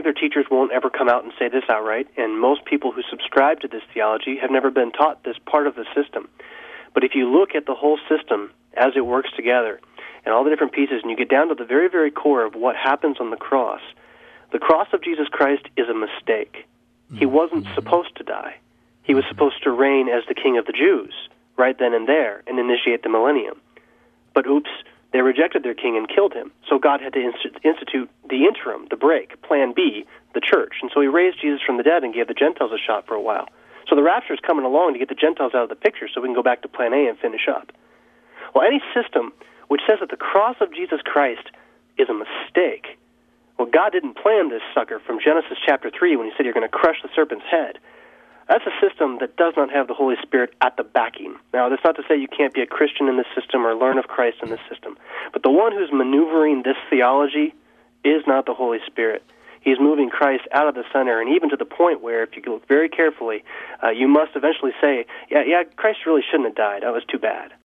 their teachers won't ever come out and say this outright, and most people who subscribe to this theology have never been taught this part of the system. But if you look at the whole system as it works together, and all the different pieces, and you get down to the very, very core of what happens on the cross of Jesus Christ is a mistake. He wasn't supposed to die. He was supposed to reign as the King of the Jews right then and there and initiate the millennium. But oops, they rejected their king and killed him. So God had to institute the interim, the break, plan B, the church. And so he raised Jesus from the dead and gave the Gentiles a shot for a while. So the rapture is coming along to get the Gentiles out of the picture so we can go back to plan A and finish up. Well, any system which says that the cross of Jesus Christ is a mistake, well, God didn't plan this sucker from Genesis chapter 3 when he said you're going to crush the serpent's head. That's a system that does not have the Holy Spirit at the backing. Now, that's not to say you can't be a Christian in this system or learn of Christ in this system. But the one who's maneuvering this theology is not the Holy Spirit. He's moving Christ out of the center, and even to the point where, if you look very carefully, you must eventually say, yeah, Christ really shouldn't have died. That was too bad.